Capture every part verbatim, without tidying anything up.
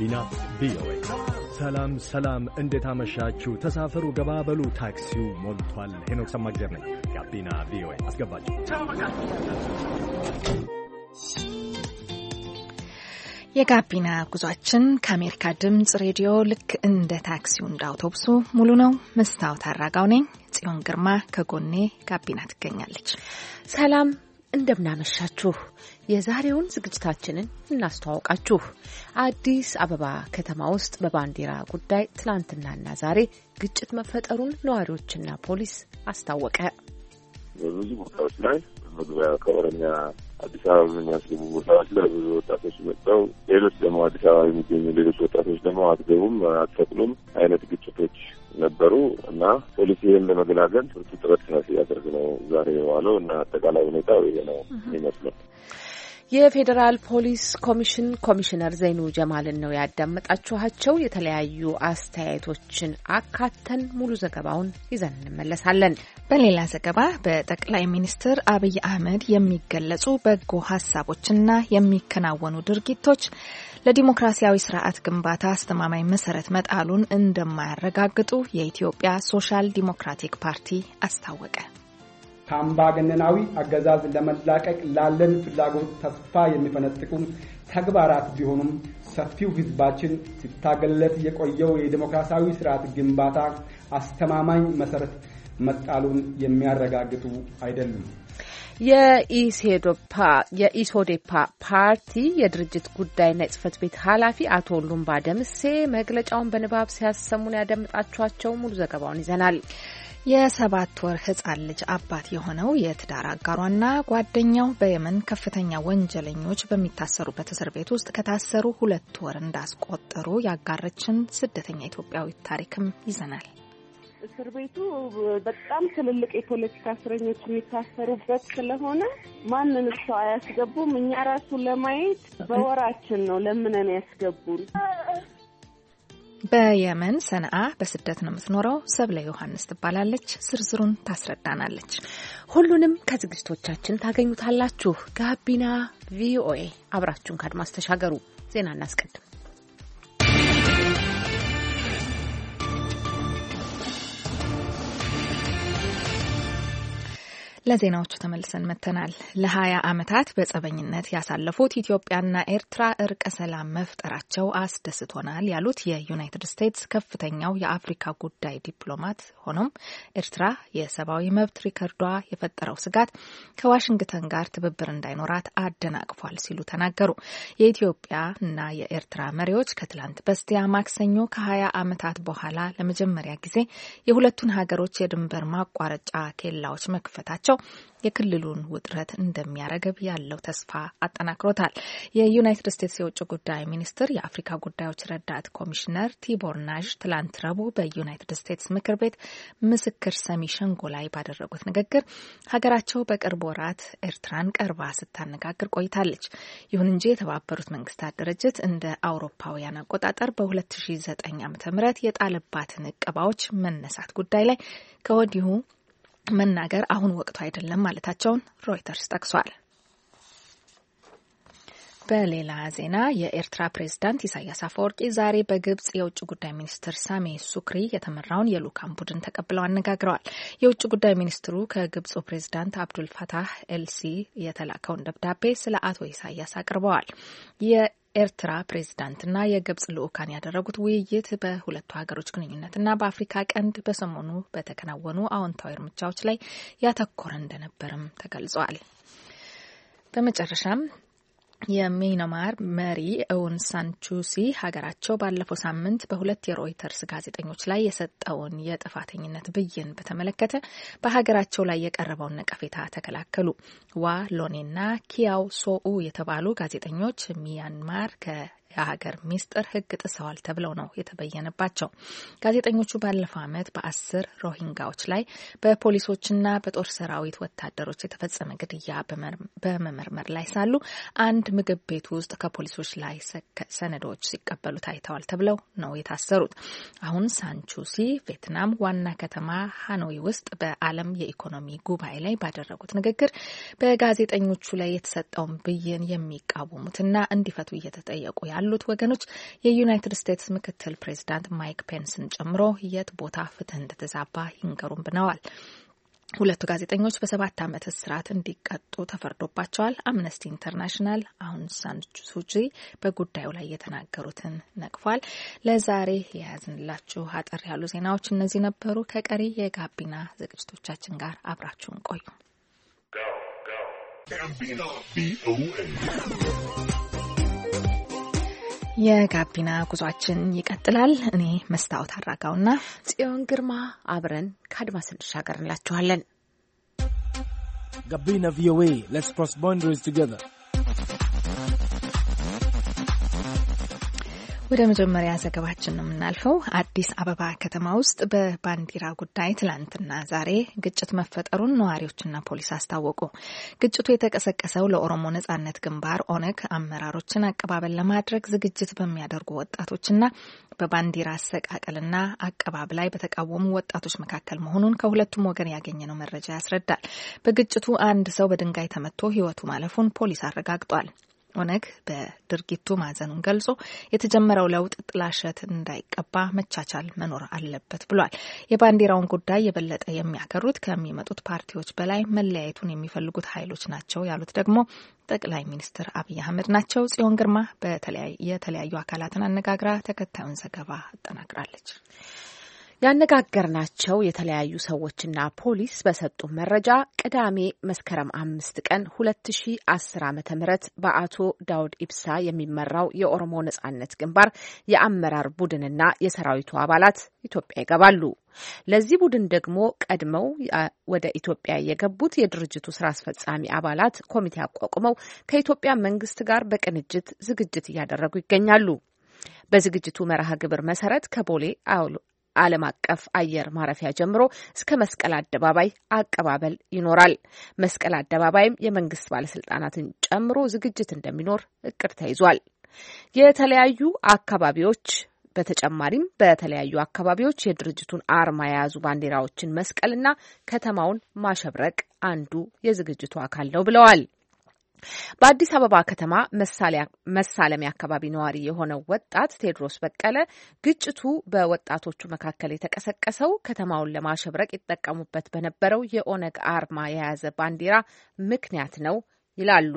ጋቢና ቪኦኤ። ሰላም ሰላም፣ እንዴት አመሻችሁ? ተሳፈሩ፣ ገባበሉ፣ ታክሲው ሞልቷል። ሄኖክ ሰማግዜር ነኝ። ጋቢና ቪኦኤ አስገባችሁ። የጋቢና ጉዟችን ከአሜሪካ ድምጽ ሬዲዮ ልክ እንደ ታክሲው እንደ አውቶቡሱ ሙሉ ነው። መስታወት አራጋው ነኝ። ጽዮን ግርማ ከጎኔ ጋቢና ትገኛለች። ሰላም እንደምናመሻችሁ። የዛሬውን ዝግጅታችንን እናስተዋውቃችሁ። አዲስ አበባ ከተማ ውስጥ በባንዲራ ጉዳይ ትላንትናና ዛሬ ግጭት መፈጠሩን ነዋሪዎችና ፖሊስ አስታወቀ። በብዙ ቦታዎች ላይ መግቢያ ከኦሮሚያ አዲስ አበባ የሚያስገቡ ቦታዎች ላይ ብዙ ወጣቶች መጥተው፣ ሌሎች ደግሞ አዲስ አበባ የሚገኙ ሌሎች ወጣቶች ደግሞ አትገቡም አትፈቅሉም አይነት ግጭቶች ነበሩ እና ፖሊስ ይህን ለመገላገል ብርቱ ጥረት ሲያደርግ ነው ዛሬ የዋለው እና አጠቃላይ ሁኔታው ይሄ ነው የሚመስለው። የፌዴራል ፖሊስ ኮሚሽን ኮሚሽነር ዘይኑ ጀማልን ነው ያዳመጣችኋቸው። የተለያዩ አስተያየቶችን አካተን ሙሉ ዘገባውን ይዘን እንመለሳለን። በሌላ ዘገባ በጠቅላይ ሚኒስትር አብይ አህመድ የሚገለጹ በጎ ሀሳቦችና የሚከናወኑ ድርጊቶች ለዲሞክራሲያዊ ስርዓት ግንባታ አስተማማኝ መሰረት መጣሉን እንደማያረጋግጡ የኢትዮጵያ ሶሻል ዲሞክራቲክ ፓርቲ አስታወቀ። ከአምባገነናዊ አገዛዝ ለመላቀቅ ላለን ፍላጎት ተስፋ የሚፈነጥቁ ተግባራት ቢሆኑም ሰፊው ህዝባችን ሲታገለት የቆየው የዲሞክራሲያዊ ስርዓት ግንባታ አስተማማኝ መሰረት መጣሉን የሚያረጋግጡ አይደሉም። የኢሴዶፓ የኢሶዴፓ ፓርቲ የድርጅት ጉዳይና የጽህፈት ቤት ኃላፊ አቶ ሉምባ ደምሴ መግለጫውን በንባብ ሲያሰሙን ያደምጣችኋቸው። ሙሉ ዘገባውን ይዘናል። የሰባት ወር ህጻን ልጅ አባት የሆነው የትዳር አጋሯና ጓደኛው በየመን ከፍተኛ ወንጀለኞች በሚታሰሩበት እስር ቤት ውስጥ ከታሰሩ ሁለት ወር እንዳስቆጠሩ ያጋረችን ስደተኛ ኢትዮጵያዊት ታሪክም ይዘናል። እስር ቤቱ በጣም ትልልቅ የፖለቲካ እስረኞች የሚታሰሩበት ስለሆነ ማንንም ሰው አያስገቡም። እኛ ራሱ ለማየት በወራችን ነው ለምነን ያስገቡን። በየመን ሰንዓ በስደት ነው የምትኖረው ሰብለ ዮሐንስ ትባላለች። ዝርዝሩን ታስረዳናለች። ሁሉንም ከዝግጅቶቻችን ታገኙታላችሁ። ጋቢና ቪኦኤ አብራችሁን ካድማስ ተሻገሩ። ዜና እናስቀድም። ለዜናዎቹ ተመልሰን መተናል። ለሀያ ዓመታት በጸበኝነት ያሳለፉት ኢትዮጵያና ኤርትራ እርቀ ሰላም መፍጠራቸው አስደስቶናል ያሉት የዩናይትድ ስቴትስ ከፍተኛው የአፍሪካ ጉዳይ ዲፕሎማት፣ ሆኖም ኤርትራ የሰብአዊ መብት ሪከርዷ የፈጠረው ስጋት ከዋሽንግተን ጋር ትብብር እንዳይኖራት አደናቅፏል ሲሉ ተናገሩ። የኢትዮጵያና የኤርትራ መሪዎች ከትላንት በስቲያ ማክሰኞ ከሀያ ዓመታት በኋላ ለመጀመሪያ ጊዜ የሁለቱን ሀገሮች የድንበር ማቋረጫ ኬላዎች መክፈታቸው የክልሉን ውጥረት እንደሚያረግብ ያለው ተስፋ አጠናክሮታል። የዩናይትድ ስቴትስ የውጭ ጉዳይ ሚኒስትር የአፍሪካ ጉዳዮች ረዳት ኮሚሽነር ቲቦር ናዥ ትላንት ረቡዕ በዩናይትድ ስቴትስ ምክር ቤት ምስክር ሰሚ ሸንጎ ላይ ባደረጉት ንግግር ሀገራቸው በቅርብ ወራት ኤርትራን ቀርባ ስታነጋግር ቆይታለች። ይሁን እንጂ የተባበሩት መንግስታት ድርጅት እንደ አውሮፓውያን አቆጣጠር በሁለት ሺ ዘጠኝ ዓመተ ምህረት የጣለባትን እቀባዎች መነሳት ጉዳይ ላይ ከወዲሁ መናገር አሁን ወቅቱ አይደለም ማለታቸውን ሮይተርስ ጠቅሷል። በሌላ ዜና የኤርትራ ፕሬዝዳንት ኢሳያስ አፈወርቂ ዛሬ በግብጽ የውጭ ጉዳይ ሚኒስትር ሳሜ ሱክሪ የተመራውን የልኡካን ቡድን ተቀብለው አነጋግረዋል። የውጭ ጉዳይ ሚኒስትሩ ከግብጹ ፕሬዝዳንት አብዱል ፈታህ ኤልሲ የተላከውን ደብዳቤ ስለ አቶ ኢሳያስ አቅርበዋል። ኤርትራ ፕሬዝዳንትና የግብጽ ልኡካን ያደረጉት ውይይት በሁለቱ ሀገሮች ግንኙነትና በአፍሪካ ቀንድ በሰሞኑ በተከናወኑ አዎንታዊ እርምጃዎች ላይ ያተኮረ እንደነበርም ተገልጿል። በመጨረሻም የሚያንማር መሪ አውንግ ሳን ሱቺ ሀገራቸው ባለፈው ሳምንት በሁለት የሮይተርስ ጋዜጠኞች ላይ የሰጠውን የጥፋተኝነት ብይን በተመለከተ በሀገራቸው ላይ የቀረበውን ነቀፌታ ተከላከሉ። ዋ ሎኔና ኪያው ሶኡ የተባሉ ጋዜጠኞች ሚያንማር ከ የሀገር ሚስጥር ሕግ ጥሰዋል ተብለው ነው የተበየነባቸው። ጋዜጠኞቹ ባለፈው ዓመት በአስር ሮሂንጋዎች ላይ በፖሊሶችና በጦር ሰራዊት ወታደሮች የተፈጸመ ግድያ በመመርመር ላይ ሳሉ አንድ ምግብ ቤት ውስጥ ከፖሊሶች ላይ ሰነዶች ሲቀበሉ ታይተዋል ተብለው ነው የታሰሩት። አሁን ሳንቹሲ ቪየትናም ዋና ከተማ ሃኖይ ውስጥ በዓለም የኢኮኖሚ ጉባኤ ላይ ባደረጉት ንግግር በጋዜጠኞቹ ላይ የተሰጠውን ብይን የሚቃወሙትና እንዲፈቱ እየተጠየቁ ያሉ ያሉት ወገኖች የዩናይትድ ስቴትስ ምክትል ፕሬዚዳንት ማይክ ፔንስን ጨምሮ የት ቦታ ፍትህ እንደተዛባ ይንገሩን ብለዋል። ሁለቱ ጋዜጠኞች በሰባት ዓመት እስራት እንዲቀጡ ተፈርዶባቸዋል። አምነስቲ ኢንተርናሽናል አሁን ሳን ሱቺ በጉዳዩ ላይ የተናገሩትን ነቅፏል። ለዛሬ የያዝንላችሁ አጠር ያሉ ዜናዎች እነዚህ ነበሩ። ከቀሪ የጋቢና ዝግጅቶቻችን ጋር አብራችሁን ቆዩ። የጋቢና ጉዟችን ይቀጥላል። እኔ መስታወት አራጋውና ጽዮን ግርማ አብረን ከአድማስ እንሻገር እንላችኋለን። ጋቢና ቪኦኤ Let's cross boundaries together. ወደ መጀመሪያ ዘገባችን ነው የምናልፈው። አዲስ አበባ ከተማ ውስጥ በባንዲራ ጉዳይ ትላንትና ዛሬ ግጭት መፈጠሩን ነዋሪዎችና ፖሊስ አስታወቁ። ግጭቱ የተቀሰቀሰው ለኦሮሞ ነጻነት ግንባር ኦነግ አመራሮችን አቀባበል ለማድረግ ዝግጅት በሚያደርጉ ወጣቶችና በባንዲራ አሰቃቀልና አቀባብ ላይ በተቃወሙ ወጣቶች መካከል መሆኑን ከሁለቱም ወገን ያገኘነው መረጃ ያስረዳል። በግጭቱ አንድ ሰው በድንጋይ ተመቶ ሕይወቱ ማለፉን ፖሊስ አረጋግጧል። ኦነግ በድርጊቱ ማዘኑን ገልጾ የተጀመረው ለውጥ ጥላሸት እንዳይቀባ መቻቻል መኖር አለበት ብሏል። የባንዲራውን ጉዳይ የበለጠ የሚያከሩት ከሚመጡት ፓርቲዎች በላይ መለያየቱን የሚፈልጉት ኃይሎች ናቸው ያሉት ደግሞ ጠቅላይ ሚኒስትር አብይ አህመድ ናቸው። ጽዮን ግርማ የተለያዩ አካላትን አነጋግራ ተከታዩን ዘገባ አጠናቅራለች። ያነጋገርናቸው የተለያዩ ሰዎችና ፖሊስ በሰጡ መረጃ ቅዳሜ መስከረም አምስት ቀን ሁለት ሺ አስር ዓመተ ምህረት በአቶ ዳውድ ኢብሳ የሚመራው የኦሮሞ ነጻነት ግንባር የአመራር ቡድንና የሰራዊቱ አባላት ኢትዮጵያ ይገባሉ። ለዚህ ቡድን ደግሞ ቀድመው ወደ ኢትዮጵያ የገቡት የድርጅቱ ስራ አስፈጻሚ አባላት ኮሚቴ አቋቁመው ከኢትዮጵያ መንግስት ጋር በቅንጅት ዝግጅት እያደረጉ ይገኛሉ። በዝግጅቱ መርሃ ግብር መሰረት ከቦሌ ዓለም አቀፍ አየር ማረፊያ ጀምሮ እስከ መስቀል አደባባይ አቀባበል ይኖራል። መስቀል አደባባይም የመንግስት ባለስልጣናትን ጨምሮ ዝግጅት እንደሚኖር እቅድ ተይዟል። የተለያዩ አካባቢዎች በተጨማሪም በተለያዩ አካባቢዎች የድርጅቱን አርማ የያዙ ባንዲራዎችን መስቀልና ከተማውን ማሸብረቅ አንዱ የዝግጅቱ አካል ነው ብለዋል። በአዲስ አበባ ከተማ መሳለሚያ አካባቢ ነዋሪ የሆነው ወጣት ቴድሮስ በቀለ ግጭቱ በወጣቶቹ መካከል የተቀሰቀሰው ከተማውን ለማሸብረቅ ይጠቀሙበት በነበረው የኦነግ አርማ የያዘ ባንዲራ ምክንያት ነው ይላሉ።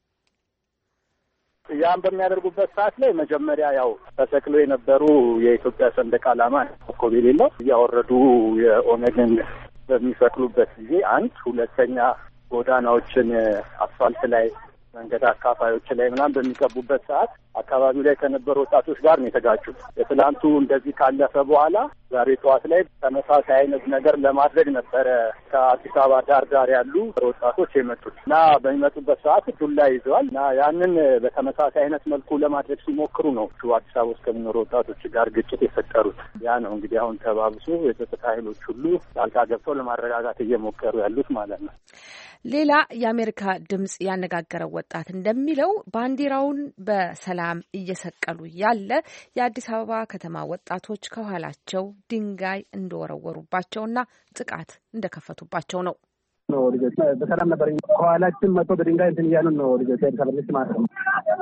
ያን በሚያደርጉበት ሰዓት ላይ መጀመሪያ ያው ተሰቅሎ የነበሩ የኢትዮጵያ ሰንደቅ ዓላማ ኮኮብ የሌለው እያወረዱ የኦነግን በሚሰቅሉበት ጊዜ አንድ ሁለተኛ ጎዳናዎችን አስፋልት ላይ መንገድ አካፋዮች ላይ ምናምን በሚቀቡበት ሰዓት አካባቢው ላይ ከነበሩ ወጣቶች ጋር ነው የተጋጩት። የትላንቱ እንደዚህ ካለፈ በኋላ ዛሬ ጠዋት ላይ ተመሳሳይ አይነት ነገር ለማድረግ ነበረ ከአዲስ አበባ ዳር ዳር ያሉ ወጣቶች የመጡት እና በሚመጡበት ሰዓት ዱላ ይዘዋል እና ያንን በተመሳሳይ አይነት መልኩ ለማድረግ ሲሞክሩ ነው አዲስ አበባ ውስጥ ከሚኖሩ ወጣቶች ጋር ግጭት የፈጠሩት። ያ ነው እንግዲህ አሁን ተባብሶ የጸጥታ ኃይሎች ሁሉ ጣልቃ ገብተው ለማረጋጋት እየሞከሩ ያሉት ማለት ነው። ሌላ የአሜሪካ ድምጽ ያነጋገረው ወጣት እንደሚለው ባንዲራውን በሰላም እየሰቀሉ ያለ የአዲስ አበባ ከተማ ወጣቶች ከኋላቸው ድንጋይ እንደወረወሩባቸውና ጥቃት እንደከፈቱባቸው ነው። ነው ልጆች በሰላም ነበር። ከኋላችን መጥቶ በድንጋይ እንትን እያሉ ነው ልጆች ተበልስ ማለት ነው።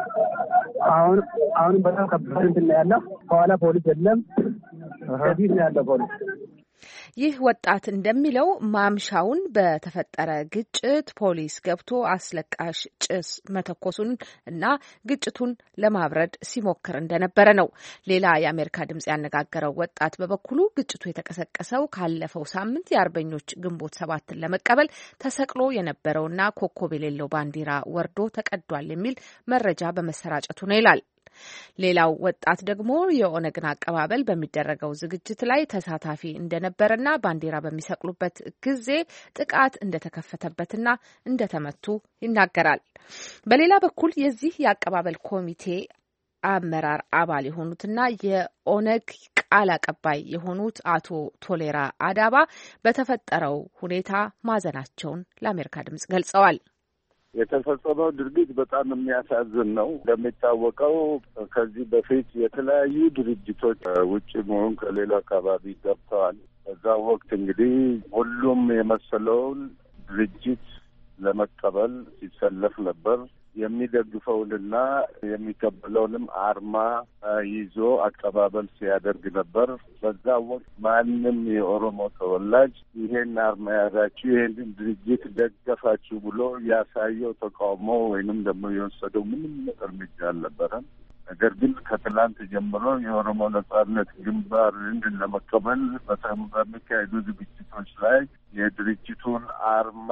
አሁን አሁን በጣም ከባድ እንትን ነው ያለው። ከኋላ ፖሊስ የለም፣ ከፊት ነው ያለው ፖሊስ። ይህ ወጣት እንደሚለው ማምሻውን በተፈጠረ ግጭት ፖሊስ ገብቶ አስለቃሽ ጭስ መተኮሱን እና ግጭቱን ለማብረድ ሲሞክር እንደነበረ ነው። ሌላ የአሜሪካ ድምጽ ያነጋገረው ወጣት በበኩሉ ግጭቱ የተቀሰቀሰው ካለፈው ሳምንት የአርበኞች ግንቦት ሰባትን ለመቀበል ተሰቅሎ የነበረውና ኮከብ የሌለው ባንዲራ ወርዶ ተቀዷል የሚል መረጃ በመሰራጨቱ ነው ይላል። ሌላው ወጣት ደግሞ የኦነግን አቀባበል በሚደረገው ዝግጅት ላይ ተሳታፊ እንደነበረና ባንዲራ በሚሰቅሉበት ጊዜ ጥቃት እንደተከፈተበትና እንደተመቱ ይናገራል። በሌላ በኩል የዚህ የአቀባበል ኮሚቴ አመራር አባል የሆኑትና የኦነግ ቃል አቀባይ የሆኑት አቶ ቶሌራ አዳባ በተፈጠረው ሁኔታ ማዘናቸውን ለአሜሪካ ድምጽ ገልጸዋል። የተፈጸመው ድርጊት በጣም የሚያሳዝን ነው። እንደሚታወቀው ከዚህ በፊት የተለያዩ ድርጅቶች ውጭ መሆን ከሌላ አካባቢ ገብተዋል። በዛ ወቅት እንግዲህ ሁሉም የመሰለውን ድርጅት ለመቀበል ሲሰለፍ ነበር። የሚደግፈውንና የሚቀበለውንም አርማ ይዞ አቀባበል ሲያደርግ ነበር። በዛ ወቅት ማንም የኦሮሞ ተወላጅ ይሄን አርማ ያዛችሁ፣ ይሄንን ድርጅት ደገፋችሁ ብሎ ያሳየው ተቃውሞ ወይንም ደግሞ የወሰደው ምንም እርምጃ አልነበረም። ነገር ግን ከትላንት ጀምሮ የኦሮሞ ነጻነት ግንባርን ለመቀበል በሚካሄዱ ዝግጅቶች ላይ የድርጅቱን አርማ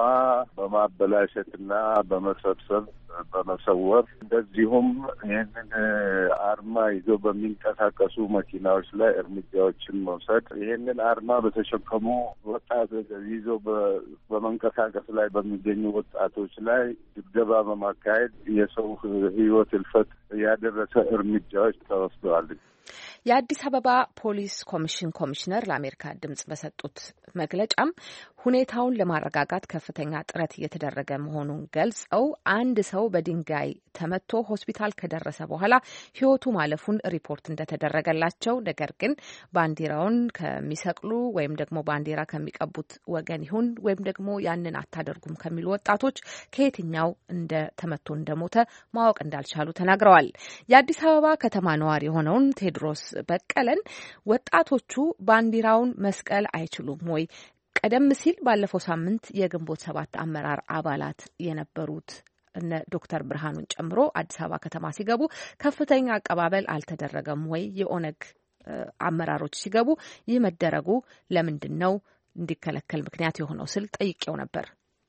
በማበላሸትና በመሰብሰብ በመሰወር እንደዚሁም ይህንን አርማ ይዘው በሚንቀሳቀሱ መኪናዎች ላይ እርምጃዎችን መውሰድ፣ ይህንን አርማ በተሸከሙ ወጣት ይዘው በመንቀሳቀስ ላይ በሚገኙ ወጣቶች ላይ ድብደባ በማካሄድ የሰው ሕይወት እልፈት ያደረሰ እርምጃዎች ተወስደዋል። የአዲስ አበባ ፖሊስ ኮሚሽን ኮሚሽነር ለአሜሪካ ድምጽ በሰጡት መግለጫም ሁኔታውን ለማረጋጋት ከፍተኛ ጥረት እየተደረገ መሆኑን ገልጸው አንድ ሰው በድንጋይ ተመቶ ሆስፒታል ከደረሰ በኋላ ሕይወቱ ማለፉን ሪፖርት እንደተደረገላቸው፣ ነገር ግን ባንዲራውን ከሚሰቅሉ ወይም ደግሞ ባንዲራ ከሚቀቡት ወገን ይሁን ወይም ደግሞ ያንን አታደርጉም ከሚሉ ወጣቶች ከየትኛው እንደ ተመቶ እንደሞተ ማወቅ እንዳልቻሉ ተናግረዋል። የአዲስ አበባ ከተማ ነዋሪ የሆነውን ቴድሮስ በቀለን ወጣቶቹ ባንዲራውን መስቀል አይችሉም ወይ? ቀደም ሲል ባለፈው ሳምንት የግንቦት ሰባት አመራር አባላት የነበሩት እነ ዶክተር ብርሃኑን ጨምሮ አዲስ አበባ ከተማ ሲገቡ ከፍተኛ አቀባበል አልተደረገም ወይ? የኦነግ አመራሮች ሲገቡ ይህ መደረጉ ለምንድን ነው እንዲከለከል ምክንያት የሆነው ስል ጠይቄው ነበር።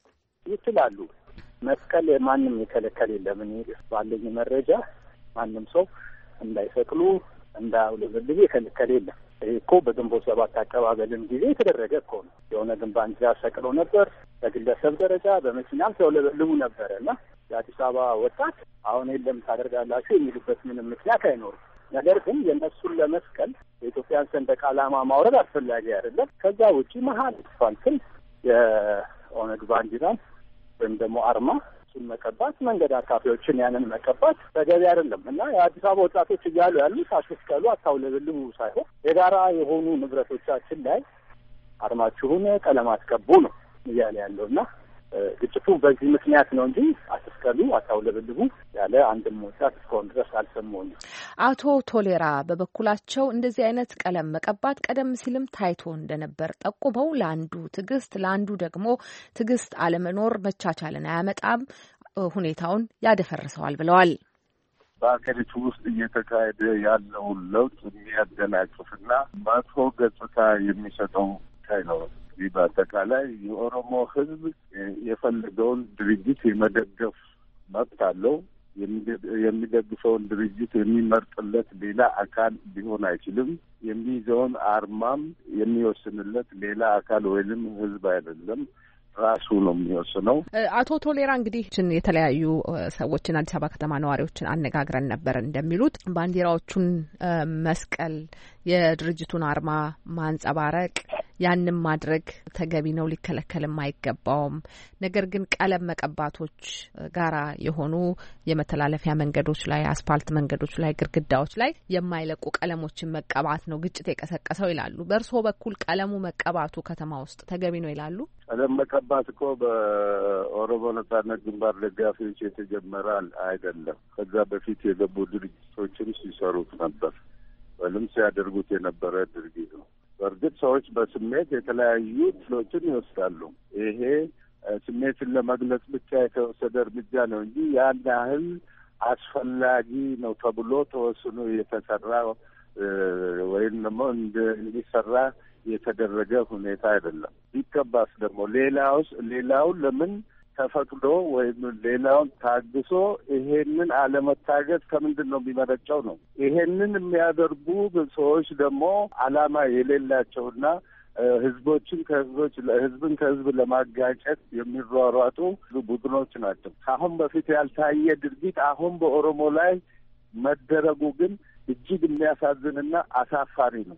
ይችላሉ መስቀል ማንም የከለከል የለም። እኔ ባለኝ መረጃ ማንም ሰው እንዳይሰቅሉ እንዳውለበልብ የከለከል የለም። ይሄ እኮ በግንቦት ሰባት አቀባበልም ጊዜ የተደረገ እኮ ነው። የሆነ ግን ባንዲራ ሰቅለው ነበር። በግለሰብ ደረጃ በመኪናም ሲያውለበልቡ ነበረ እና የአዲስ አበባ ወጣት አሁን የለም ታደርጋላችሁ የሚሉበት ምንም ምክንያት አይኖርም። ነገር ግን የእነሱን ለመስቀል የኢትዮጵያን ሰንደቅ ዓላማ ማውረድ አስፈላጊ አይደለም። ከዛ ውጪ መሀል ፋልክን የኦነግ ባንዲራን ወይም ደግሞ አርማ እሱን መቀባት፣ መንገድ አካፊዎችን ያንን መቀባት ተገቢ አይደለም እና የአዲስ አበባ ወጣቶች እያሉ ያሉት አትስቀሉ፣ አታውለበልቡ ሳይሆን የጋራ የሆኑ ንብረቶቻችን ላይ አርማችሁን ቀለም አትቀቡ ነው እያለ ያለው እና ግጭቱ በዚህ ምክንያት ነው እንጂ አትስቀሉ፣ አታውለበልቡ ያለ አንድም ወጣት እስካሁን ድረስ አልሰማሁም። አቶ ቶሌራ በበኩላቸው እንደዚህ አይነት ቀለም መቀባት ቀደም ሲልም ታይቶ እንደነበር ጠቁመው ለአንዱ ትዕግስት ለአንዱ ደግሞ ትዕግስት አለመኖር መቻቻልን አያመጣም፣ ሁኔታውን ያደፈርሰዋል ብለዋል። በሀገሪቱ ውስጥ እየተካሄደ ያለውን ለውጥ የሚያደናቅፍና መጥፎ ገጽታ የሚሰጠው ታይ ነው። ይህ በአጠቃላይ የኦሮሞ ሕዝብ የፈለገውን ድርጅት የመደገፍ መብት አለው። የሚደግፈውን ድርጅት የሚመርጥለት ሌላ አካል ሊሆን አይችልም። የሚይዘውን አርማም የሚወስንለት ሌላ አካል ወይንም ሕዝብ አይደለም፣ ራሱ ነው የሚወስነው። አቶ ቶሌራ እንግዲህ የተለያዩ ሰዎችን አዲስ አበባ ከተማ ነዋሪዎችን አነጋግረን ነበር። እንደሚሉት ባንዲራዎቹን መስቀል፣ የድርጅቱን አርማ ማንጸባረቅ ያንም ማድረግ ተገቢ ነው፣ ሊከለከልም አይገባውም። ነገር ግን ቀለም መቀባቶች ጋራ የሆኑ የመተላለፊያ መንገዶች ላይ፣ አስፋልት መንገዶች ላይ፣ ግድግዳዎች ላይ የማይለቁ ቀለሞችን መቀባት ነው ግጭት የቀሰቀሰው ይላሉ። በእርስዎ በኩል ቀለሙ መቀባቱ ከተማ ውስጥ ተገቢ ነው ይላሉ? ቀለም መቀባት እኮ በኦሮሞ ነጻነት ግንባር ደጋፊዎች የተጀመረ አይደለም። ከዛ በፊት የገቡ ድርጅቶችም ሲሰሩት ነበር ወይም ሲያደርጉት የነበረ ድርጊት ነው። በእርግጥ ሰዎች በስሜት የተለያዩ ትሎችን ይወስዳሉ። ይሄ ስሜትን ለመግለጽ ብቻ የተወሰደ እርምጃ ነው እንጂ ያን ያህል አስፈላጊ ነው ተብሎ ተወስኖ የተሰራ ወይም ደግሞ እንዲሰራ የተደረገ ሁኔታ አይደለም። ቢገባስ ደግሞ ሌላውስ ሌላውን ለምን ተፈቅዶ ወይም ሌላውን ታግሶ ይሄንን አለመታገዝ ከምንድን ነው የሚመረጨው ነው? ይሄንን የሚያደርጉ ሰዎች ደግሞ ዓላማ የሌላቸውና ህዝቦችን ከህዝቦች ህዝብን ከህዝብ ለማጋጨት የሚሯሯጡ ቡድኖች ናቸው። ከአሁን በፊት ያልታየ ድርጊት አሁን በኦሮሞ ላይ መደረጉ ግን እጅግ የሚያሳዝንና አሳፋሪ ነው።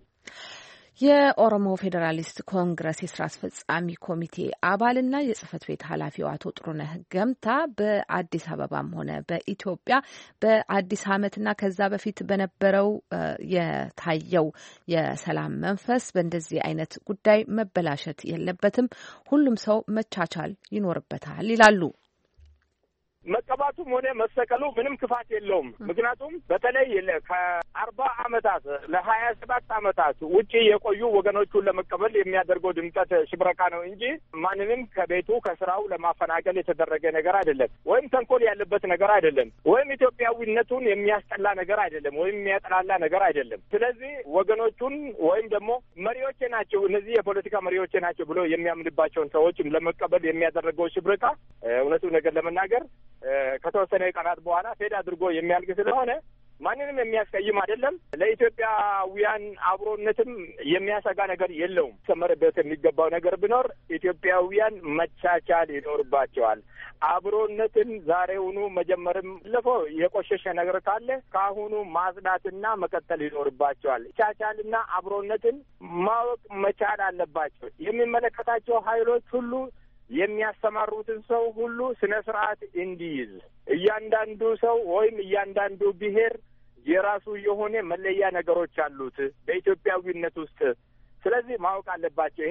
የኦሮሞ ፌዴራሊስት ኮንግረስ የስራ አስፈጻሚ ኮሚቴ አባልና የጽህፈት ቤት ኃላፊው አቶ ጥሩነህ ገምታ በአዲስ አበባም ሆነ በኢትዮጵያ በአዲስ ዓመትና ከዛ በፊት በነበረው የታየው የሰላም መንፈስ በእንደዚህ አይነት ጉዳይ መበላሸት የለበትም፣ ሁሉም ሰው መቻቻል ይኖርበታል ይላሉ። መቀባቱም ሆነ መሰቀሉ ምንም ክፋት የለውም። ምክንያቱም በተለይ ከአርባ አመታት ለሀያ ሰባት አመታት ውጪ የቆዩ ወገኖቹን ለመቀበል የሚያደርገው ድምቀት ሽብረቃ ነው እንጂ ማንንም ከቤቱ ከስራው ለማፈናቀል የተደረገ ነገር አይደለም፣ ወይም ተንኮል ያለበት ነገር አይደለም፣ ወይም ኢትዮጵያዊነቱን የሚያስጠላ ነገር አይደለም፣ ወይም የሚያጠላላ ነገር አይደለም። ስለዚህ ወገኖቹን ወይም ደግሞ መሪዎቼ ናቸው እነዚህ የፖለቲካ መሪዎቼ ናቸው ብሎ የሚያምንባቸውን ሰዎች ለመቀበል የሚያደርገው ሽብረቃ እውነቱ ነገር ለመናገር ከተወሰነ ቀናት በኋላ ፌድ አድርጎ የሚያልቅ ስለሆነ ማንንም የሚያስቀይም አይደለም። ለኢትዮጵያውያን አብሮነትም የሚያሰጋ ነገር የለውም። ሰመረበት የሚገባው ነገር ቢኖር ኢትዮጵያውያን መቻቻል ይኖርባቸዋል። አብሮነትን ዛሬውኑ መጀመርም ለፈው የቆሸሸ ነገር ካለ ካሁኑ ማጽዳትና መቀጠል ይኖርባቸዋል። ቻቻልና አብሮነትን ማወቅ መቻል አለባቸው። የሚመለከታቸው ኃይሎች ሁሉ የሚያስተማሩትን ሰው ሁሉ ስነ ስርዓት እንዲይዝ እያንዳንዱ ሰው ወይም እያንዳንዱ ብሔር የራሱ የሆነ መለያ ነገሮች አሉት በኢትዮጵያዊነት ውስጥ። ስለዚህ ማወቅ አለባቸው።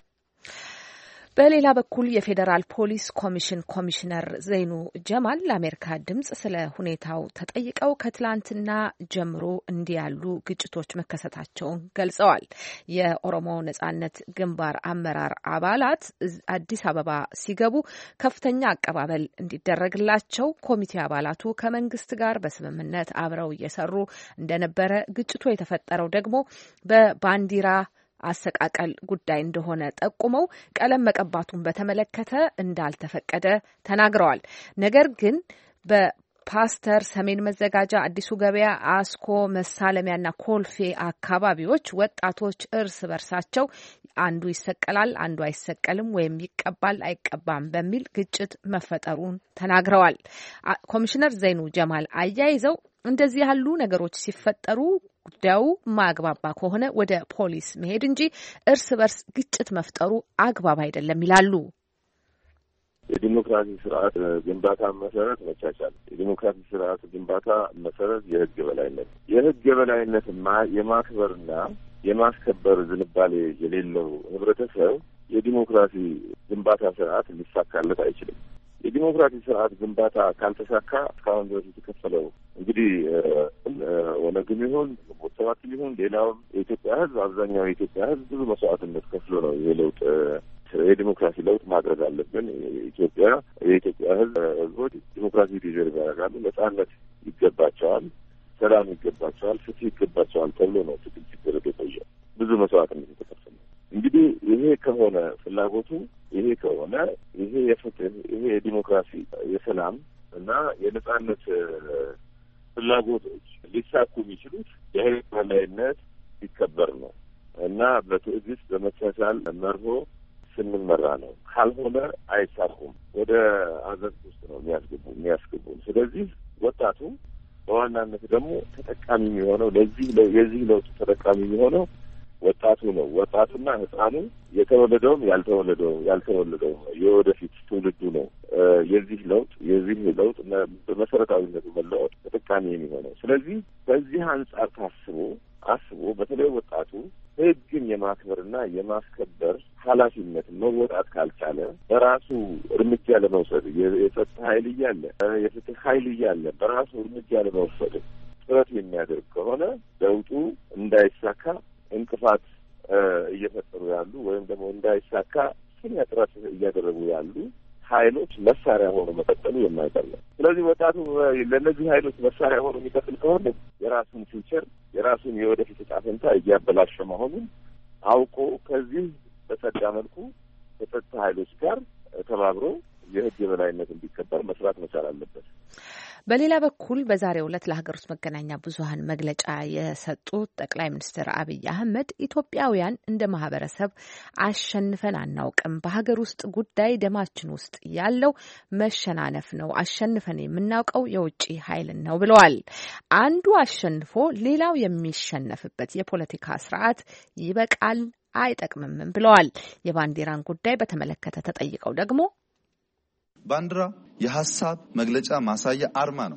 በሌላ በኩል የፌዴራል ፖሊስ ኮሚሽን ኮሚሽነር ዘይኑ ጀማል ለአሜሪካ ድምጽ ስለ ሁኔታው ተጠይቀው ከትላንትና ጀምሮ እንዲህ ያሉ ግጭቶች መከሰታቸውን ገልጸዋል። የኦሮሞ ነጻነት ግንባር አመራር አባላት አዲስ አበባ ሲገቡ ከፍተኛ አቀባበል እንዲደረግላቸው ኮሚቴ አባላቱ ከመንግስት ጋር በስምምነት አብረው እየሰሩ እንደነበረ፣ ግጭቱ የተፈጠረው ደግሞ በባንዲራ አሰቃቀል ጉዳይ እንደሆነ ጠቁመው ቀለም መቀባቱን በተመለከተ እንዳልተፈቀደ ተናግረዋል። ነገር ግን በፓስተር ሰሜን መዘጋጃ፣ አዲሱ ገበያ፣ አስኮ፣ መሳለሚያና ኮልፌ አካባቢዎች ወጣቶች እርስ በርሳቸው አንዱ ይሰቀላል፣ አንዱ አይሰቀልም ወይም ይቀባል አይቀባም በሚል ግጭት መፈጠሩን ተናግረዋል። ኮሚሽነር ዘይኑ ጀማል አያይዘው እንደዚህ ያሉ ነገሮች ሲፈጠሩ ጉዳዩ ማግባባ ከሆነ ወደ ፖሊስ መሄድ እንጂ እርስ በርስ ግጭት መፍጠሩ አግባብ አይደለም ይላሉ። የዲሞክራሲ ስርዓት ግንባታ መሰረት መቻቻል፣ የዲሞክራሲ ስርዓት ግንባታ መሰረት የህግ የበላይነት፣ የህግ የበላይነት የማክበርና የማስከበር ዝንባሌ የሌለው ህብረተሰብ የዲሞክራሲ ግንባታ ስርዓት ሊሳካለት አይችልም። የዲሞክራሲ ስርዓት ግንባታ ካልተሳካ እስካሁን ድረስ የተከፈለው እንግዲህ ወነግም ይሁን ቦታዋትም ይሁን ሌላውም የኢትዮጵያ ህዝብ አብዛኛው የኢትዮጵያ ህዝብ ብዙ መስዋዕትነት ከፍሎ ነው የለውጥ የዲሞክራሲ ለውጥ ማድረግ አለብን። ኢትዮጵያ የኢትዮጵያ ህዝብ ህዝቦች ዲሞክራሲ ዲዘርቭ ያደርጋሉ፣ ነጻነት ይገባቸዋል፣ ሰላም ይገባቸዋል፣ ፍትህ ይገባቸዋል ተብሎ ነው ትግል ሲደረግ የቆየ ብዙ መስዋዕትነት የተከፈለ። እንግዲህ ይሄ ከሆነ ፍላጎቱ ይሄ ከሆነ ይሄ የፍትህ ይሄ የዲሞክራሲ የሰላም እና የነጻነት ፍላጎቶች ሊሳኩ የሚችሉት የህግ የበላይነት ሲከበር ነው እና በትዕግስት በመቻቻል መርሆ ስንመራ ነው። ካልሆነ አይሳኩም፣ ወደ አዘቅት ውስጥ ነው የሚያስገቡ የሚያስገቡን። ስለዚህ ወጣቱ በዋናነት ደግሞ ተጠቃሚ የሚሆነው ለዚህ የዚህ ለውጥ ተጠቃሚ የሚሆነው ወጣቱ ነው። ወጣቱና ህፃኑ የተወለደውም ያልተወለደው ያልተወለደው የወደፊት ትውልዱ ነው። የዚህ ለውጥ የዚህ ለውጥ በመሰረታዊነቱ መለወጥ ተጠቃሚ የሚሆነው። ስለዚህ በዚህ አንጻር ታስቦ አስቦ በተለይ ወጣቱ ህግን የማክበርና የማስከበር ኃላፊነት መወጣት ካልቻለ በራሱ እርምጃ ለመውሰድ የጸጥታ ኃይል እያለ የፍትህ ኃይል እያለ በራሱ እርምጃ ለመውሰድ ጥረት የሚያደርግ ከሆነ ለውጡ እንዳይሳካ እንቅፋት እየፈጠሩ ያሉ ወይም ደግሞ እንዳይሳካ ከፍተኛ ጥረት እያደረጉ ያሉ ኃይሎች መሳሪያ ሆኖ መቀጠሉ የማይቀር ነው። ስለዚህ ወጣቱ ለእነዚህ ኃይሎች መሳሪያ ሆኖ የሚቀጥል ከሆነ የራሱን ፊውቸር የራሱን የወደፊት ዕጣ ፈንታ እያበላሸ መሆኑን አውቆ ከዚህ በጸዳ መልኩ ከጸጥታ ኃይሎች ጋር ተባብሮ የህግ የበላይነት እንዲከበር መስራት መቻል አለበት። በሌላ በኩል በዛሬው ዕለት ለሀገር ውስጥ መገናኛ ብዙኃን መግለጫ የሰጡት ጠቅላይ ሚኒስትር አብይ አህመድ ኢትዮጵያውያን እንደ ማህበረሰብ አሸንፈን አናውቅም፣ በሀገር ውስጥ ጉዳይ ደማችን ውስጥ ያለው መሸናነፍ ነው፣ አሸንፈን የምናውቀው የውጭ ኃይልን ነው ብለዋል። አንዱ አሸንፎ ሌላው የሚሸነፍበት የፖለቲካ ስርዓት ይበቃል፣ አይጠቅምም ብለዋል። የባንዲራን ጉዳይ በተመለከተ ተጠይቀው ደግሞ ባንዲራ የሐሳብ መግለጫ ማሳያ አርማ ነው።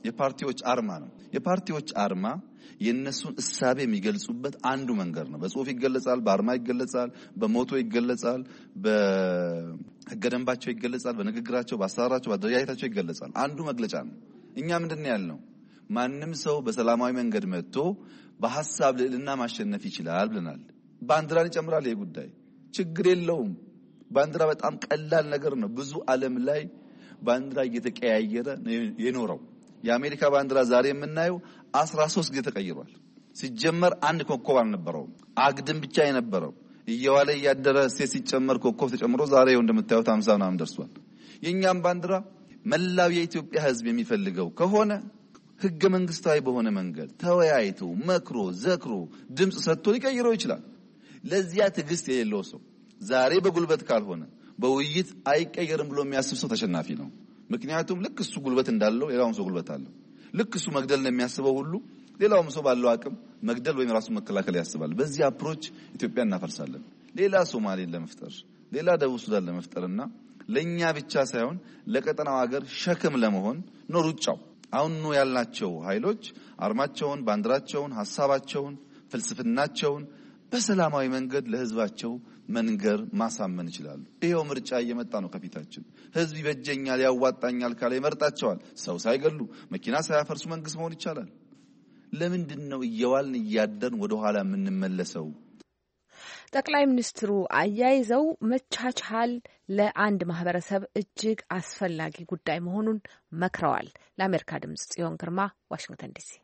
የፓርቲዎች አርማ ነው። የፓርቲዎች አርማ የነሱን እሳቤ የሚገልጹበት አንዱ መንገድ ነው። በጽሁፍ ይገለጻል፣ በአርማ ይገለጻል፣ በሞቶ ይገለጻል፣ በህገ ደንባቸው ይገለጻል፣ በንግግራቸው፣ በአሰራራቸው፣ በአደረጃጀታቸው ይገለጻል። አንዱ መግለጫ ነው። እኛ ምንድነው ያልነው? ማንም ሰው በሰላማዊ መንገድ መጥቶ በሐሳብ ልዕልና ማሸነፍ ይችላል ብለናል። ባንዲራን ይጨምራል። ይሄ ጉዳይ ችግር የለውም። ባንዲራ በጣም ቀላል ነገር ነው። ብዙ ዓለም ላይ ባንዲራ እየተቀያየረ የኖረው የአሜሪካ ባንዲራ ዛሬ የምናየው አስራ ሶስት ጊዜ ተቀይሯል። ሲጀመር አንድ ኮከብ አልነበረው፣ አግድም ብቻ የነበረው እየዋለ ያደረ ሴት ሲጨመር ኮከብ ተጨምሮ ዛሬ እንደምታዩት ሃምሳ ምናምን ደርሷል። የኛም ባንዲራ መላው የኢትዮጵያ ሕዝብ የሚፈልገው ከሆነ ህገ መንግስታዊ በሆነ መንገድ ተወያይቶ መክሮ ዘክሮ ድምጽ ሰጥቶ ሊቀይረው ይችላል። ለዚያ ትዕግስት የሌለው ሰው ዛሬ በጉልበት ካልሆነ በውይይት አይቀየርም ብሎ የሚያስብ ሰው ተሸናፊ ነው። ምክንያቱም ልክ እሱ ጉልበት እንዳለው ሌላውም ሰው ጉልበት አለው። ልክ እሱ መግደል ነው የሚያስበው ሁሉ ሌላውም ሰው ባለው አቅም መግደል ወይም ራሱን መከላከል ያስባል። በዚህ አፕሮች ኢትዮጵያ እናፈርሳለን። ሌላ ሶማሌን ለመፍጠር ሌላ ደቡብ ሱዳን ለመፍጠርና ለኛ ብቻ ሳይሆን ለቀጠናው ሀገር ሸክም ለመሆን ነው ሩጫው። አሁን ነው ያልናቸው ኃይሎች አርማቸውን፣ ባንዲራቸውን፣ ሐሳባቸውን፣ ፍልስፍናቸውን በሰላማዊ መንገድ ለህዝባቸው መንገር ማሳመን ይችላሉ። ይሄው ምርጫ እየመጣ ነው ከፊታችን። ህዝብ ይበጀኛል ያዋጣኛል ካለ ይመርጣቸዋል። ሰው ሳይገሉ መኪና ሳያፈርሱ መንግስት መሆን ይቻላል። ለምንድን ነው እየዋልን እያደርን ወደ ኋላ የምንመለሰው? ጠቅላይ ሚኒስትሩ አያይዘው መቻቻል ለአንድ ማህበረሰብ እጅግ አስፈላጊ ጉዳይ መሆኑን መክረዋል። ለአሜሪካ ድምጽ ጽዮን ግርማ፣ ዋሽንግተን ዲሲ።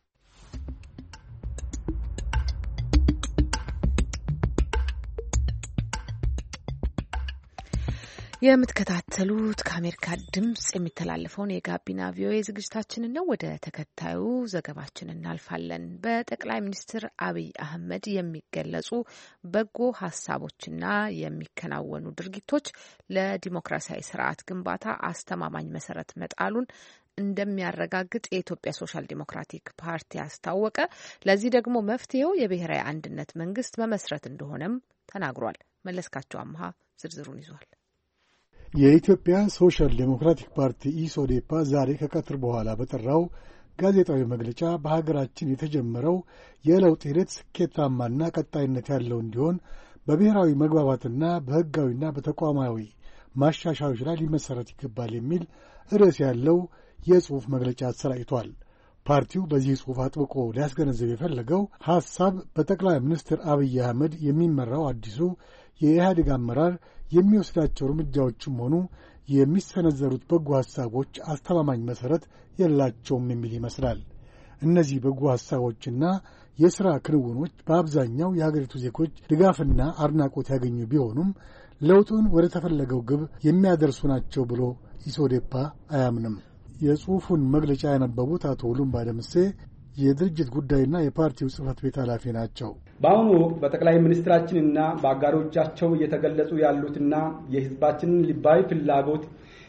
የምትከታተሉት ከአሜሪካ ድምጽ የሚተላለፈውን የጋቢና ቪኦኤ ዝግጅታችንን ነው። ወደ ተከታዩ ዘገባችን እናልፋለን። በጠቅላይ ሚኒስትር አብይ አህመድ የሚገለጹ በጎ ሀሳቦችና የሚከናወኑ ድርጊቶች ለዲሞክራሲያዊ ስርዓት ግንባታ አስተማማኝ መሰረት መጣሉን እንደሚያረጋግጥ የኢትዮጵያ ሶሻል ዲሞክራቲክ ፓርቲ አስታወቀ። ለዚህ ደግሞ መፍትሄው የብሔራዊ አንድነት መንግስት መመስረት እንደሆነም ተናግሯል። መለስካቸው አምሃ ዝርዝሩን ይዟል። የኢትዮጵያ ሶሻል ዴሞክራቲክ ፓርቲ ኢሶዴፓ ዛሬ ከቀትር በኋላ በጠራው ጋዜጣዊ መግለጫ በሀገራችን የተጀመረው የለውጥ ሂደት ስኬታማና ቀጣይነት ያለው እንዲሆን በብሔራዊ መግባባትና በህጋዊና በተቋማዊ ማሻሻዮች ላይ ሊመሰረት ይገባል የሚል ርዕስ ያለው የጽሑፍ መግለጫ አሰራጭቷል። ፓርቲው በዚህ ጽሑፍ አጥብቆ ሊያስገነዝብ የፈለገው ሐሳብ በጠቅላይ ሚኒስትር አብይ አህመድ የሚመራው አዲሱ የኢህአዴግ አመራር የሚወስዳቸው እርምጃዎችም ሆኑ የሚሰነዘሩት በጎ ሐሳቦች አስተማማኝ መሠረት የላቸውም የሚል ይመስላል። እነዚህ በጎ ሐሳቦችና የሥራ ክንውኖች በአብዛኛው የሀገሪቱ ዜጎች ድጋፍና አድናቆት ያገኙ ቢሆኑም ለውጡን ወደ ተፈለገው ግብ የሚያደርሱ ናቸው ብሎ ኢሶዴፓ አያምንም። የጽሑፉን መግለጫ ያነበቡት አቶ ሉምባ ደምሴ የድርጅት ጉዳይና የፓርቲው ጽህፈት ቤት ኃላፊ ናቸው። በአሁኑ ወቅት በጠቅላይ ሚኒስትራችንና በአጋሮቻቸው እየተገለጹ ያሉትና የህዝባችንን ልባዊ ፍላጎት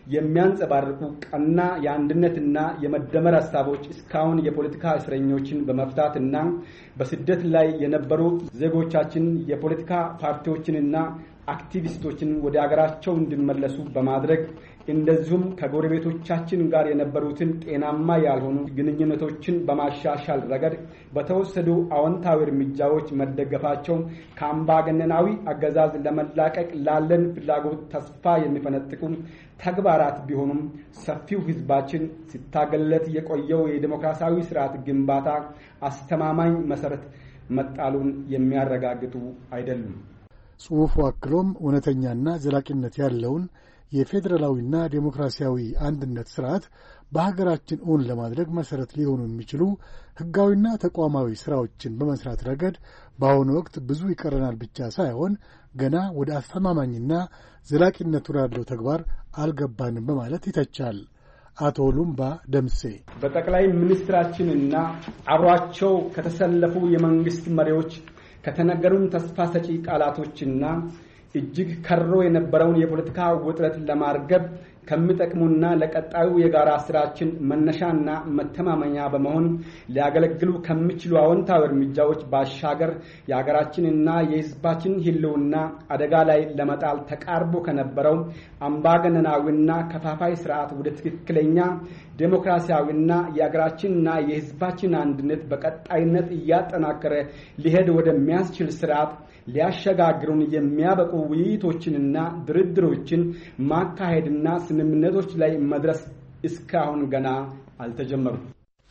የሚያንጸባርቁ ቀና የአንድነትና የመደመር ሐሳቦች እስካሁን የፖለቲካ እስረኞችን በመፍታትና በስደት ላይ የነበሩ ዜጎቻችን የፖለቲካ ፓርቲዎችንና አክቲቪስቶችን ወደ አገራቸው እንዲመለሱ በማድረግ እንደዚሁም ከጎረቤቶቻችን ጋር የነበሩትን ጤናማ ያልሆኑ ግንኙነቶችን በማሻሻል ረገድ በተወሰዱ አዎንታዊ እርምጃዎች መደገፋቸው ከአምባገነናዊ አገዛዝ ለመላቀቅ ላለን ፍላጎት ተስፋ የሚፈነጥቁ ተግባራት ቢሆኑም ሰፊው ህዝባችን ሲታገለት የቆየው የዲሞክራሲያዊ ስርዓት ግንባታ አስተማማኝ መሰረት መጣሉን የሚያረጋግጡ አይደሉም። ጽሑፉ አክሎም እውነተኛና ዘላቂነት ያለውን የፌዴራላዊና ዴሞክራሲያዊ አንድነት ስርዓት በሀገራችን እውን ለማድረግ መሰረት ሊሆኑ የሚችሉ ህጋዊና ተቋማዊ ስራዎችን በመስራት ረገድ በአሁኑ ወቅት ብዙ ይቀረናል ብቻ ሳይሆን ገና ወደ አስተማማኝና ዘላቂነት ወዳለው ተግባር አልገባንም በማለት ይተቻል። አቶ ሉምባ ደምሴ በጠቅላይ ሚኒስትራችንና አብሯቸው ከተሰለፉ የመንግስት መሪዎች ከተነገሩን ተስፋ ሰጪ ቃላቶችና እጅግ ከሮ የነበረውን የፖለቲካ ውጥረት ለማርገብ ከሚጠቅሙና ለቀጣዩ የጋራ ስራችን መነሻና መተማመኛ በመሆን ሊያገለግሉ ከሚችሉ አዎንታዊ እርምጃዎች ባሻገር የሀገራችንና የሕዝባችን ህልውና አደጋ ላይ ለመጣል ተቃርቦ ከነበረው አምባገነናዊና ከፋፋይ ስርዓት ወደ ትክክለኛ ዴሞክራሲያዊና የሀገራችንና የሕዝባችን አንድነት በቀጣይነት እያጠናከረ ሊሄድ ወደሚያስችል ስርዓት ሊያሸጋግሩን የሚያበቁ ውይይቶችንና ድርድሮችን ማካሄድና ስምምነቶች ላይ መድረስ እስካሁን ገና አልተጀመሩም።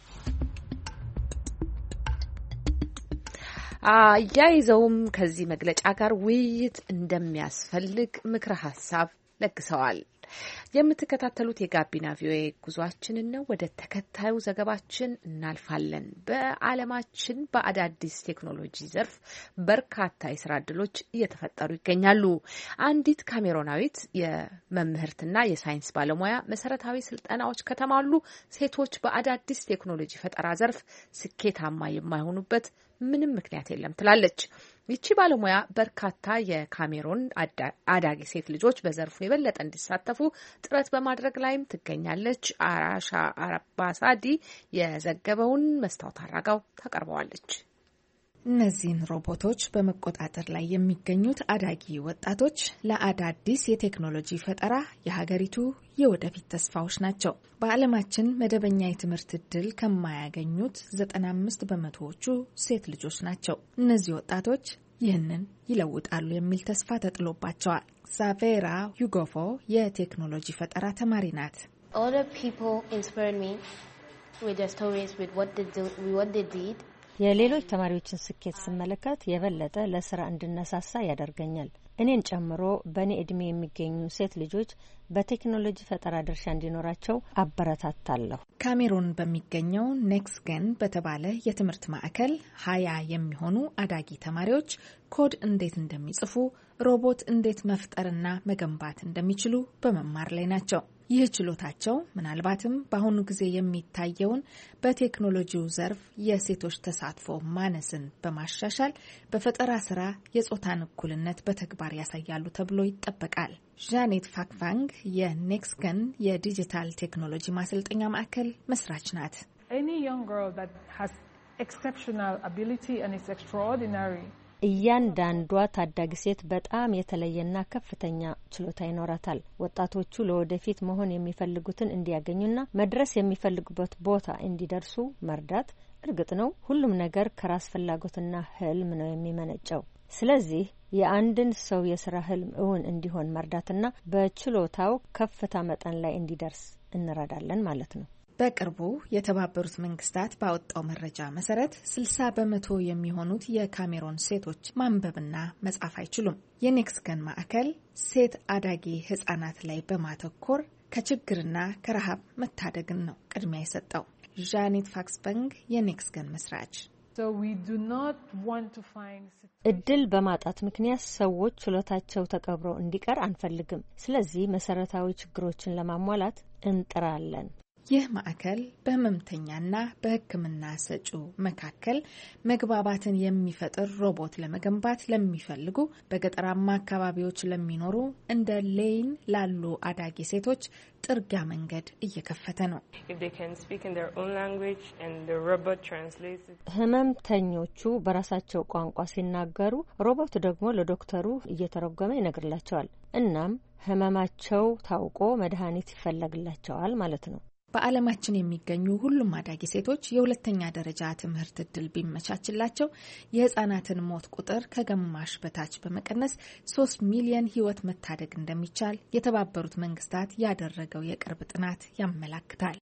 አያይዘውም ከዚህ መግለጫ ጋር ውይይት እንደሚያስፈልግ ምክረ ሀሳብ ለግሰዋል። የምትከታተሉት የጋቢና ቪኦኤ ጉዟችንን ነው። ወደ ተከታዩ ዘገባችን እናልፋለን። በዓለማችን በአዳዲስ ቴክኖሎጂ ዘርፍ በርካታ የስራ ዕድሎች እየተፈጠሩ ይገኛሉ። አንዲት ካሜሮናዊት የመምህርትና የሳይንስ ባለሙያ መሰረታዊ ስልጠናዎች ከተሟሉ ሴቶች በአዳዲስ ቴክኖሎጂ ፈጠራ ዘርፍ ስኬታማ የማይሆኑበት ምንም ምክንያት የለም ትላለች። ይቺ ባለሙያ በርካታ የካሜሮን አዳጊ ሴት ልጆች በዘርፉ የበለጠ እንዲሳተፉ ጥረት በማድረግ ላይም ትገኛለች። አራሻ አባሳዲ የዘገበውን መስታወት አራጋው ታቀርበዋለች። እነዚህን ሮቦቶች በመቆጣጠር ላይ የሚገኙት አዳጊ ወጣቶች ለአዳዲስ የቴክኖሎጂ ፈጠራ የሀገሪቱ የወደፊት ተስፋዎች ናቸው። በዓለማችን መደበኛ የትምህርት ዕድል ከማያገኙት ዘጠና አምስት በመቶዎቹ ሴት ልጆች ናቸው። እነዚህ ወጣቶች ይህንን ይለውጣሉ የሚል ተስፋ ተጥሎባቸዋል። ሳቬራ ዩጎፎ የቴክኖሎጂ ፈጠራ ተማሪ ናት። የሌሎች ተማሪዎችን ስኬት ስመለከት የበለጠ ለስራ እንድነሳሳ ያደርገኛል። እኔን ጨምሮ በእኔ እድሜ የሚገኙ ሴት ልጆች በቴክኖሎጂ ፈጠራ ድርሻ እንዲኖራቸው አበረታታለሁ። ካሜሩን በሚገኘው ኔክስገን በተባለ የትምህርት ማዕከል ሀያ የሚሆኑ አዳጊ ተማሪዎች ኮድ እንዴት እንደሚጽፉ፣ ሮቦት እንዴት መፍጠርና መገንባት እንደሚችሉ በመማር ላይ ናቸው። ይህ ችሎታቸው ምናልባትም በአሁኑ ጊዜ የሚታየውን በቴክኖሎጂው ዘርፍ የሴቶች ተሳትፎ ማነስን በማሻሻል በፈጠራ ስራ የጾታን እኩልነት በተግባር ያሳያሉ ተብሎ ይጠበቃል። ዣኔት ፋክቫንግ የኔክስገን የዲጂታል ቴክኖሎጂ ማሰልጠኛ ማዕከል መስራች ናት። እያንዳንዷ ታዳጊ ሴት በጣም የተለየና ከፍተኛ ችሎታ ይኖራታል። ወጣቶቹ ለወደፊት መሆን የሚፈልጉትን እንዲያገኙና መድረስ የሚፈልጉበት ቦታ እንዲደርሱ መርዳት። እርግጥ ነው ሁሉም ነገር ከራስ ፍላጎትና ህልም ነው የሚመነጨው። ስለዚህ የአንድን ሰው የስራ ህልም እውን እንዲሆን መርዳትና በችሎታው ከፍታ መጠን ላይ እንዲደርስ እንረዳለን ማለት ነው። በቅርቡ የተባበሩት መንግስታት ባወጣው መረጃ መሰረት ስልሳ በመቶ የሚሆኑት የካሜሮን ሴቶች ማንበብና መጻፍ አይችሉም። የኔክስገን ማዕከል ሴት አዳጊ ህጻናት ላይ በማተኮር ከችግርና ከረሃብ መታደግን ነው ቅድሚያ የሰጠው። ዣኔት ፋክስበንግ የኔክስገን መስራች፣ እድል በማጣት ምክንያት ሰዎች ችሎታቸው ተቀብሮ እንዲቀር አንፈልግም። ስለዚህ መሰረታዊ ችግሮችን ለማሟላት እንጥራለን። ይህ ማዕከል በህመምተኛና በሕክምና ሰጪው መካከል መግባባትን የሚፈጥር ሮቦት ለመገንባት ለሚፈልጉ በገጠራማ አካባቢዎች ለሚኖሩ እንደ ሌይን ላሉ አዳጊ ሴቶች ጥርጊያ መንገድ እየከፈተ ነው። ህመምተኞቹ በራሳቸው ቋንቋ ሲናገሩ ሮቦቱ ደግሞ ለዶክተሩ እየተረጎመ ይነግርላቸዋል። እናም ህመማቸው ታውቆ መድኃኒት ይፈለግላቸዋል ማለት ነው። በዓለማችን የሚገኙ ሁሉም አዳጊ ሴቶች የሁለተኛ ደረጃ ትምህርት እድል ቢመቻችላቸው የህፃናትን ሞት ቁጥር ከግማሽ በታች በመቀነስ ሶስት ሚሊዮን ህይወት መታደግ እንደሚቻል የተባበሩት መንግስታት ያደረገው የቅርብ ጥናት ያመላክታል።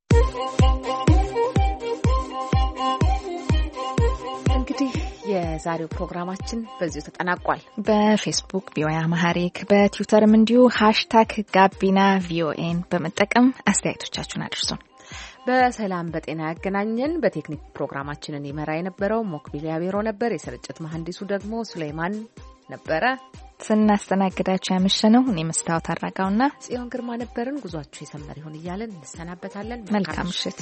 እንግዲህ የዛሬው ፕሮግራማችን በዚሁ ተጠናቋል። በፌስቡክ ቪኦኤ አማሃሪክ፣ በትዊተርም እንዲሁ ሃሽታግ ጋቢና ቪኦኤን በመጠቀም አስተያየቶቻችሁን አድርሱን። በሰላም በጤና ያገናኘን። በቴክኒክ ፕሮግራማችንን ይመራ የነበረው ሞክቢል ያቤሮ ነበር። የስርጭት መሐንዲሱ ደግሞ ሱሌማን ነበረ። ስናስተናግዳችሁ ያመሸነው እኔ መስታወት አራጋውና ጽዮን ግርማ ነበርን። ጉዟችሁ የሰመረ ይሁን እያለን እንሰናበታለን። መልካም ምሽት።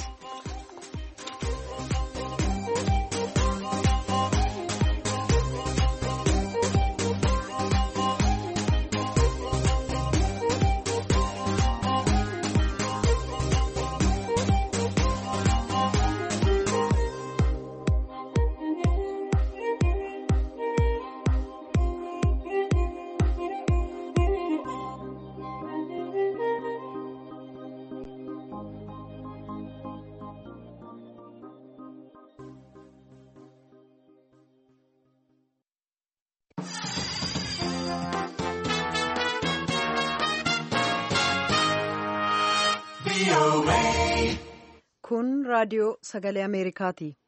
Kun raadiyoo sagalee Ameerikaati.